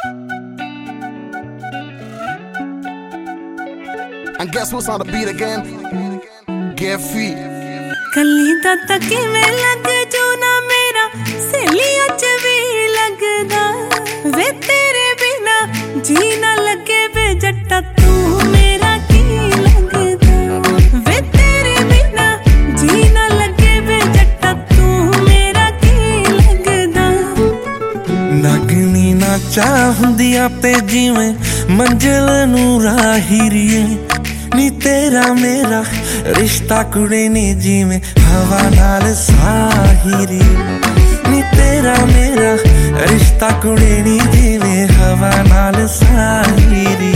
And guess who's on the beat again? Get feet. कली दा तकी में लग जो ना मेरा सहेलियां च भी लगदा वे तेरे बिना जी ना लगे वे जट्टा तू मेरा की लगदा वे तेरे बिना जी ना लगे वे जट्टा तू मेरा की लगदा नगनी ना चाहुंदिया ते जिवें मंजिल नूं राहीरीए नी तेरा मेरा रिश्ता कुड़े नी जिवें हवा नाल साहिरी नी तेरा मेरा रिश्ता कुड़े नी जिवें हवा नाल साहिरी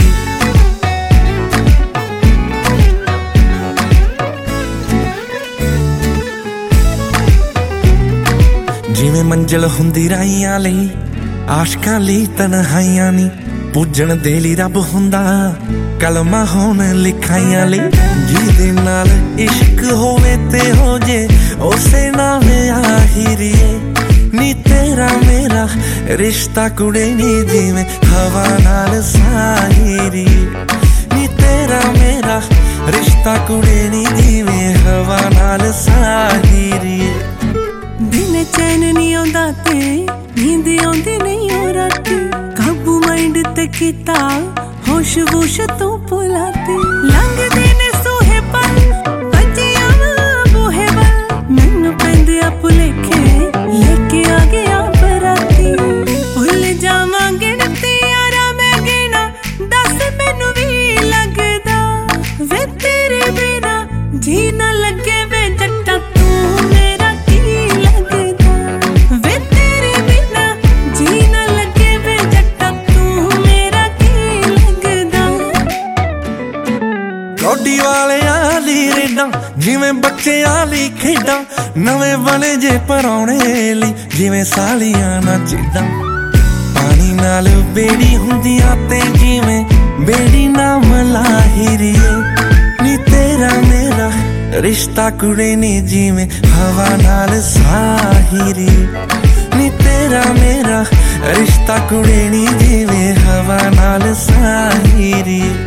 जिवें मंजिल हुंदी राहियां लई आशकां लई तन्हाइयां नी पूजण दे लई रब हुंदा कलमा होण लिखाइयां लई जिहदे नाल इश्क होवे ते हो जे उसे नाल आहिरीए नी तेरा मेरा रिश्ता कुड़े नी जिवें हवा नाल साहिरी नी तेरा मेरा रिश्ता कुड़े नी जिवें हवा नाल साहिरी दिन चैन नहीं आउंदा ते नींद आउंदी नहीं ओ राती काबू माइंड ते कीता होश वोश तू भुलाती लंघदे ने सोहे पल बजिया बोहे बल मैनू पैंदे आ भुलेखे लेके आ गया बराती भुल जावांगे ते यारा मैं गिना दस मैनू भी लगदा वे तेरे बिना जी ना लगे वे जट्टा तू मेरा की लगदा वे तेरे बिना जी ना लगे वे जट्टा तू मेरा की लगदा कौडी वालियां दी रेडां जिवें बच्चियां लई खेडां नवें बने जे परौणे लई जिवें सालियां ना चिड्डां पानी नाल बेड़ी हुंदियां ते जिवें बेड़ी नाम लाहिरीए नी तेरा मेरा रिश्ता कुड़े नी जिवें हवा नाल साहिरी नी तेरा मेरा रिश्ता कुड़े नी जिवें हवा नाल साहिरी